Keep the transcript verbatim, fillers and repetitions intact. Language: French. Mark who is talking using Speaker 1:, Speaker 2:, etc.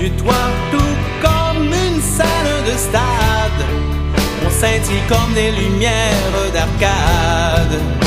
Speaker 1: du toit, tout comme une salle de stade. On scintille comme des lumières d'arcade.